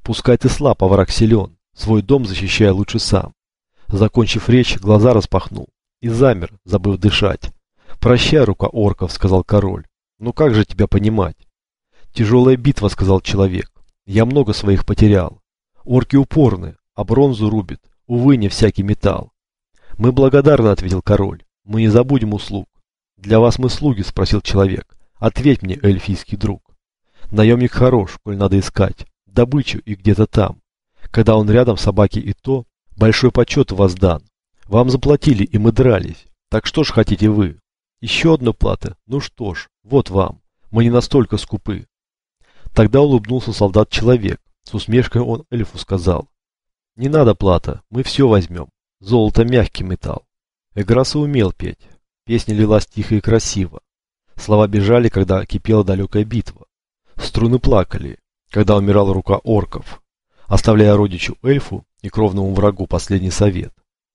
Пускай ты слаб, а враг силен. Свой дом защищай лучше сам. Закончив речь, глаза распахнул. И замер, забыв дышать. «Прощай, рука орков», — сказал король. «Ну как же тебя понимать?» «Тяжелая битва», — сказал человек. «Я много своих потерял. Орки упорны, а бронзу рубят. Увы, не всякий металл». «Мы благодарны», — ответил король. «Мы не забудем услуг». «Для вас мы слуги», — спросил человек. «Ответь мне, эльфийский друг». «Наемник хорош, коль надо искать добычу и где-то там. Когда он рядом, собаки и то, большой почет воздан. Вам заплатили, и мы дрались. Так что ж хотите вы? Еще одну плату? Ну что ж, вот вам. Мы не настолько скупы». Тогда улыбнулся солдат-человек. С усмешкой он эльфу сказал: «Не надо плата, мы все возьмем. Золото мягкий металл». Эграса умел петь. Песня лилась тихо и красиво. Слова бежали, когда кипела далекая битва. Струны плакали, когда умирала рука орков, оставляя родичу эльфу и кровному врагу последний совет.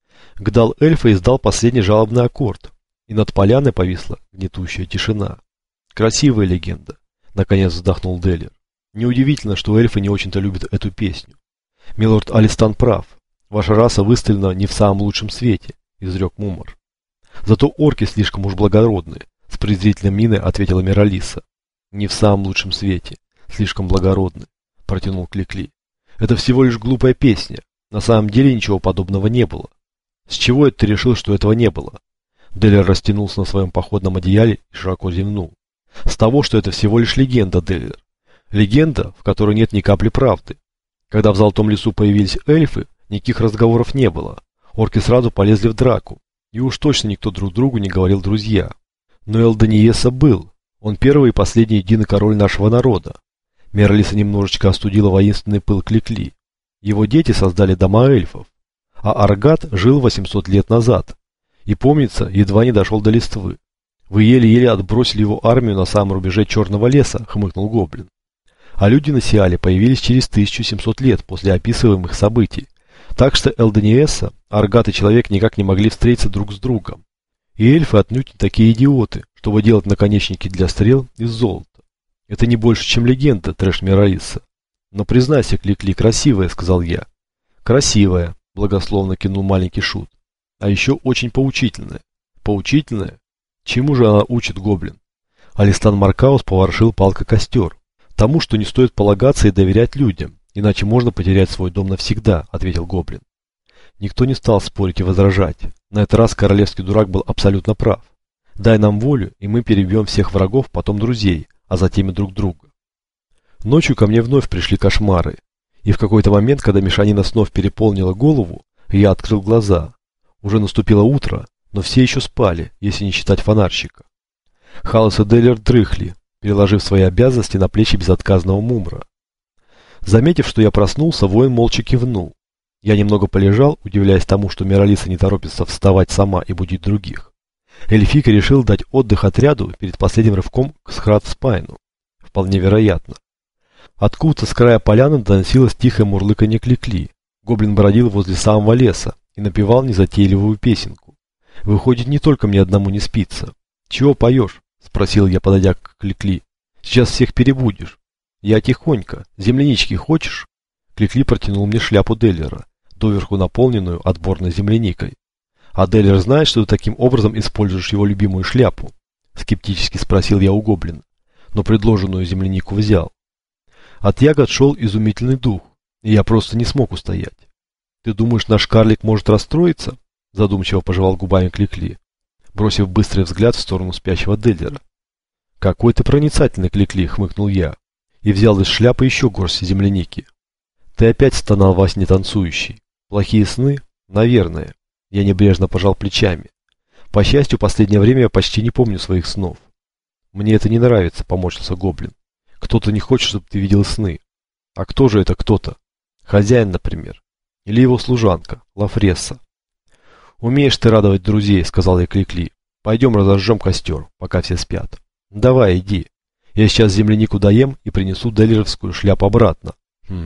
Гдал эльфа издал последний жалобный аккорд, и над поляной повисла гнетущая тишина. «Красивая легенда», — наконец вздохнул Деллер. «Неудивительно, что эльфы не очень-то любят эту песню. Милорд Алистан прав. Ваша раса выставлена не в самом лучшем свете», — изрек Мумар. «Зато орки слишком уж благородны», — с презрительной миной ответила Миралиса. «Не в самом лучшем свете, слишком благородны», — протянул Кликли. «Это всего лишь глупая песня. На самом деле ничего подобного не было». «С чего это ты решил, что этого не было?» Деллер растянулся на своем походном одеяле и широко зевнул. «С того, что это всего лишь легенда, Деллер. Легенда, в которой нет ни капли правды. Когда в Золотом лесу появились эльфы, никаких разговоров не было. Орки сразу полезли в драку. И уж точно никто друг другу не говорил друзья. Но Элданиеса был. Он первый и последний единый король нашего народа». Миралиса немножечко остудила воинственный пыл Кликли. «Его дети создали дома эльфов. А Аргат жил 800 лет назад. И, помнится, едва не дошел до листвы. Вы еле-еле отбросили его армию на самом рубеже Черного леса», — хмыкнул Гоблин. «А люди на Сиале появились через 1700 лет после описываемых событий. Так что Элданиеса, Аргат и человек никак не могли встретиться друг с другом. И эльфы отнюдь не такие идиоты, чтобы делать наконечники для стрел из золота. Это не больше, чем легенда, трэш Миралиса. Но признайся, Кликли, красивая», — сказал я. «Красивая», — благословно кинул маленький шут. «А еще очень поучительная». «Поучительная? Чему же она учит, Гоблин?» Алистан Маркаус поворошил палкой костер. «Тому, что не стоит полагаться и доверять людям, иначе можно потерять свой дом навсегда», — ответил Гоблин. Никто не стал спорить и возражать. На этот раз королевский дурак был абсолютно прав. «Дай нам волю, и мы перебьем всех врагов, потом друзей, а затем и друг друга». Ночью ко мне вновь пришли кошмары. И в какой-то момент, когда мешанина снов переполнила голову, я открыл глаза. Уже наступило утро, но все еще спали, если не считать фонарщика. Халас и Деллер дрыхли, переложив свои обязанности на плечи безотказного Мумра. Заметив, что я проснулся, воин молча кивнул. Я немного полежал, удивляясь тому, что Миралиса не торопится вставать сама и будить других. Эльфийка решил дать отдых отряду перед последним рывком к Схрадспайну. Вполне вероятно. Откуда-то с края поляны доносилось тихое мурлыканье Кликли. Гоблин бродил возле самого леса и напевал незатейливую песенку. «Выходит, не только мне одному не спится». «Чего поешь?» — спросил я, подойдя к Кликли. «Сейчас всех перебудешь». «Я тихонько. Землянички хочешь?» Кликли протянул мне шляпу Деллера, доверху наполненную отборной земляникой. «А Деллер знает, что ты таким образом используешь его любимую шляпу?» Скептически спросил я у Гоблина, но предложенную землянику взял. От ягод шел изумительный дух, и я просто не смог устоять. «Ты думаешь, наш карлик может расстроиться?» Задумчиво пожевал губами Кликли, бросив быстрый взгляд в сторону спящего Деллера. «Какой ты проницательный, Кликли!» — хмыкнул я, и взял из шляпы еще горсть земляники. «Ты опять стонал во сне танцующий. Плохие сны? Наверное». Я небрежно пожал плечами. По счастью, последнее время я почти не помню своих снов. «Мне это не нравится», — поморщился Гоблин. «Кто-то не хочет, чтобы ты видел сны». «А кто же это кто-то?» «Хозяин, например. Или его служанка, Лафресса». «Умеешь ты радовать друзей», — сказал я Кликли. «Пойдем разожжем костер, пока все спят». «Давай, иди. Я сейчас землянику доем и принесу деллеровскую шляпу обратно».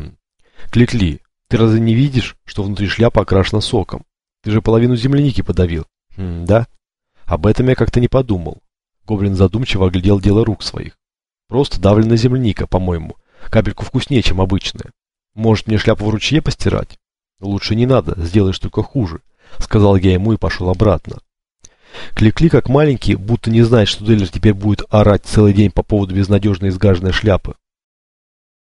«Кликли, ты разве не видишь, что внутри шляпа окрашена соком? Ты же половину земляники подавил». «Да? Об этом я как-то не подумал». Гоблин задумчиво оглядел дело рук своих. «Просто давленная земляника, по-моему. Капельку вкуснее, чем обычная. Может, мне шляпу в ручье постирать? Лучше не надо, сделаешь только хуже, сказал я ему и пошел обратно. Кликли, как маленький, будто не знает, что Деллер теперь будет орать целый день по поводу безнадежно изгаженной шляпы.